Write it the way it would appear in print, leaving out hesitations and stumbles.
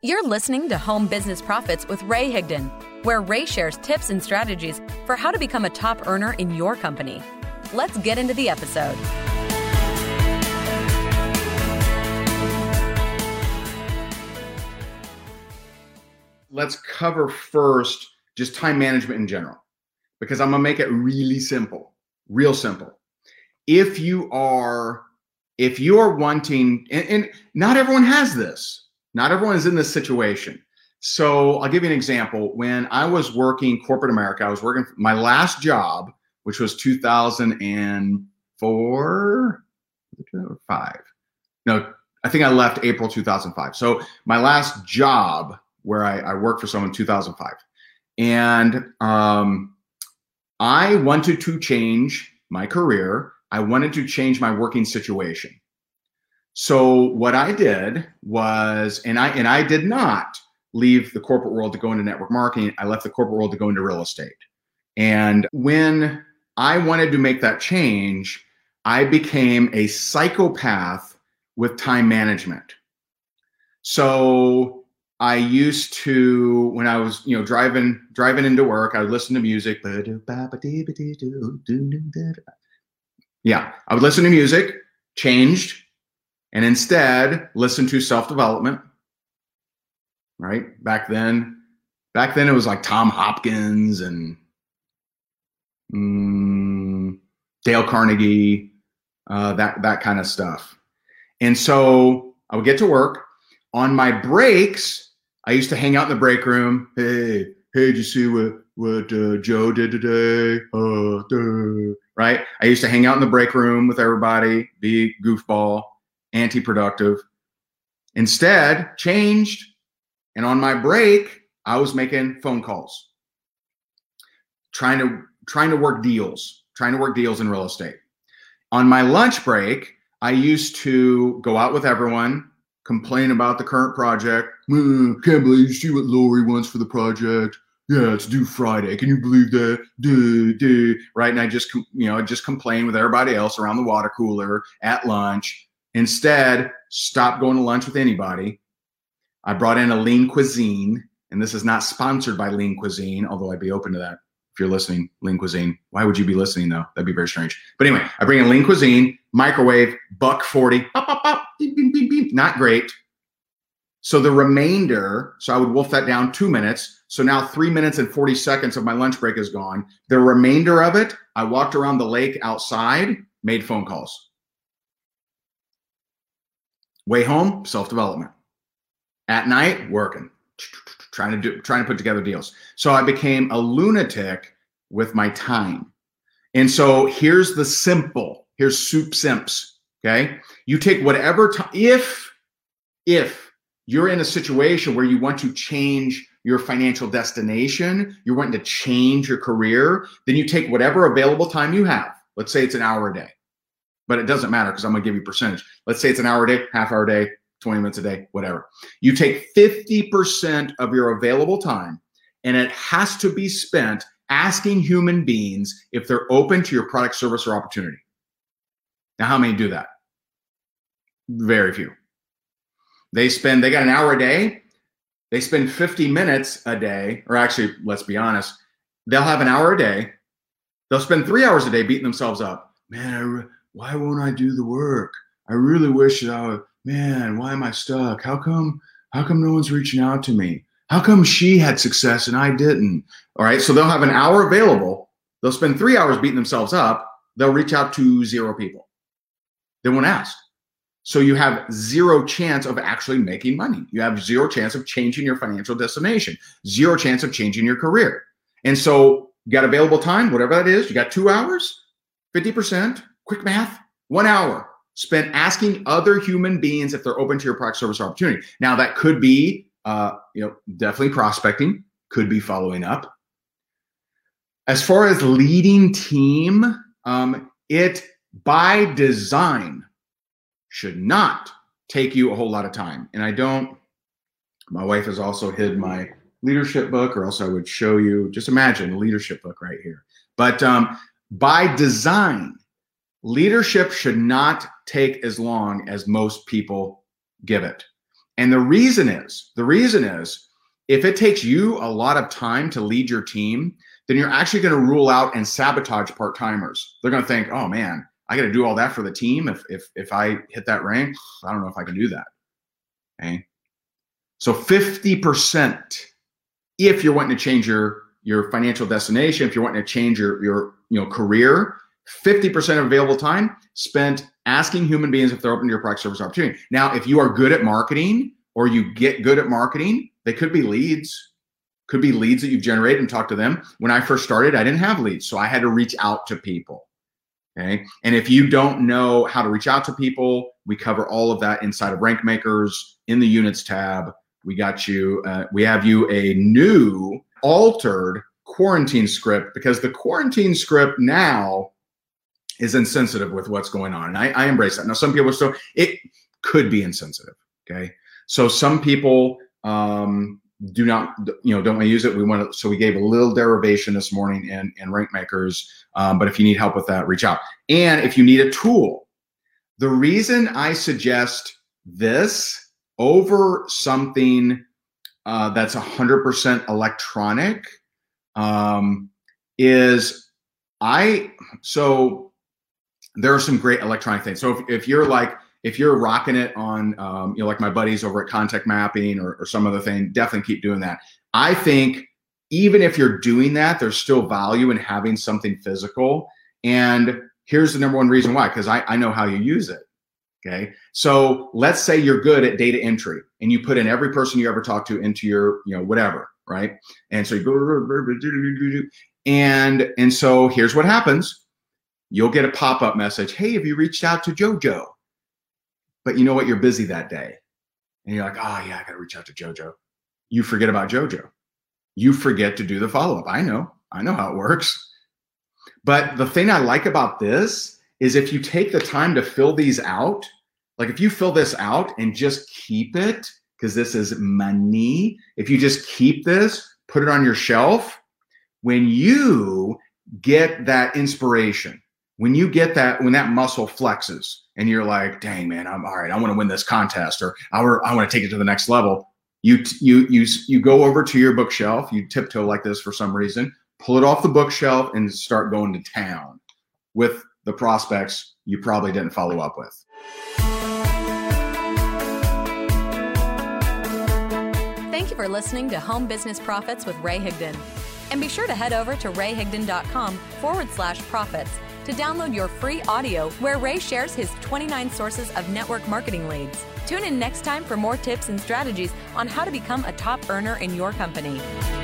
You're listening to Home Business Profits with Ray Higdon, where Ray shares tips and strategies for how to become a top earner in your company. Let's get into the episode. Let's cover first just time management in general, because I'm going to make it really simple, real simple. If you are wanting, and not everyone has this. Not everyone is in this situation. So I'll give you an example. When I was working corporate America, I was working my last job, which was 2004 or 5. No, I think I left April 2005. So my last job where I worked for someone in 2005. And I wanted to change my career. I wanted to change my working situation. So what I did was, and I did not leave the corporate world to go into network marketing. I left the corporate world to go into real estate. And when I wanted to make that change, I became a psychopath with time management. So I used to, when I was, driving into work, I would listen to music. Yeah, I would listen to music, changed, and instead listen to self-development, right? Back then it was like Tom Hopkins and Dale Carnegie, that kind of stuff. And so I would get to work. On my breaks, I used to hang out in the break room. Hey, did you see what Joe did today? Right? I used to hang out in the break room with everybody, be goofball, anti-productive. Instead, changed, and on my break, I was making phone calls, trying to work deals in real estate. On my lunch break, I used to go out with everyone, complain about the current project. Can't believe you see what Lori wants for the project. Yeah, it's due Friday. Can you believe that? Right? And I just complain with everybody else around the water cooler at lunch. Instead, stop going to lunch with anybody. I brought in a lean cuisine, and this is not sponsored by Lean Cuisine, although I'd be open to that. If you're listening, Lean Cuisine. Why would you be listening, though? That'd be very strange. But anyway, I bring in Lean Cuisine, microwave, $1.40, pop, pop, pop, beep, beep, beep, beep. Not great. So the remainder, so I would wolf that down 2 minutes. So now 3 minutes and 40 seconds of my lunch break is gone. The remainder of it, I walked around the lake outside, made phone calls. Way home, self-development. At night, working, trying to put together deals. So I became a lunatic with my time. And so here's the simple. Here's soup simps. Okay, you take whatever time. If you're in a situation where you want to change your financial destination, you're wanting to change your career, then you take whatever available time you have. Let's say it's an hour a day. But it doesn't matter because I'm going to give you a percentage. Let's say it's an hour a day, half hour a day, 20 minutes a day, whatever. You take 50% of your available time, and it has to be spent asking human beings if they're open to your product, service, or opportunity. Now, how many do that? Very few. They got an hour a day. They spend 50 minutes a day, or actually, let's be honest, they'll have an hour a day. They'll spend 3 hours a day beating themselves up. Man, why won't I do the work? I really wish that why am I stuck? How come no one's reaching out to me? How come she had success and I didn't? All right, so they'll have an hour available. They'll spend 3 hours beating themselves up. They'll reach out to 0 people. They won't ask. So you have 0 chance of actually making money. You have 0 chance of changing your financial destination, 0 chance of changing your career. And so you got available time, whatever that is. You got 2 hours, 50%. Quick math, 1 hour spent asking other human beings if they're open to your product, service, or opportunity. Now that could be, definitely prospecting, could be following up. As far as leading team, it by design should not take you a whole lot of time. And my wife has also hid my leadership book, or else I would show you, just imagine a leadership book right here. But by design, leadership should not take as long as most people give it. And the reason is, if it takes you a lot of time to lead your team, then you're actually going to rule out and sabotage part-timers. They're going to think, oh man, I got to do all that for the team. If I hit that rank, I don't know if I can do that. Okay. So 50%, if you're wanting to change your financial destination, if you're wanting to change your career, 50% of available time spent asking human beings if they're open to your product, service, opportunity. Now, if you are good at marketing or you get good at marketing, they could be leads. Could be leads that you've generated and talked to them. When I first started, I didn't have leads, so I had to reach out to people. Okay. And if you don't know how to reach out to people, we cover all of that inside of Rank Makers in the Units tab. We got you. We have you a new altered quarantine script, because the quarantine script now is insensitive with what's going on. And I embrace that. Now, some people still, it could be insensitive. Okay. So some people, don't want to use it. So we gave a little derivation this morning in Rank Makers. But if you need help with that, reach out. And if you need a tool, the reason I suggest this over something that's 100% electronic is there are some great electronic things. So if you're rocking it on, like my buddies over at Contact Mapping or some other thing, definitely keep doing that. I think even if you're doing that, there's still value in having something physical. And here's the number one reason why, because I know how you use it. Okay. So let's say you're good at data entry and you put in every person you ever talk to into your, whatever, right? And so you go, and so here's what happens. You'll get a pop-up message. Hey, have you reached out to JoJo? But you know what? You're busy that day. And you're like, oh yeah, I got to reach out to JoJo. You forget about JoJo. You forget to do the follow-up. I know how it works. But the thing I like about this is if you take the time to fill these out, like if you fill this out and just keep it, because this is money, if you just keep this, put it on your shelf, when you get that inspiration, when you get that, when that muscle flexes and you're like, dang man, I'm all right, I want to win this contest, or I want to take it to the next level. You go over to your bookshelf, you tiptoe like this for some reason, pull it off the bookshelf and start going to town with the prospects you probably didn't follow up with. Thank you for listening to Home Business Profits with Ray Higdon. And be sure to head over to rayhigdon.com/profits to download your free audio where Ray shares his 29 sources of network marketing leads. Tune in next time for more tips and strategies on how to become a top earner in your company.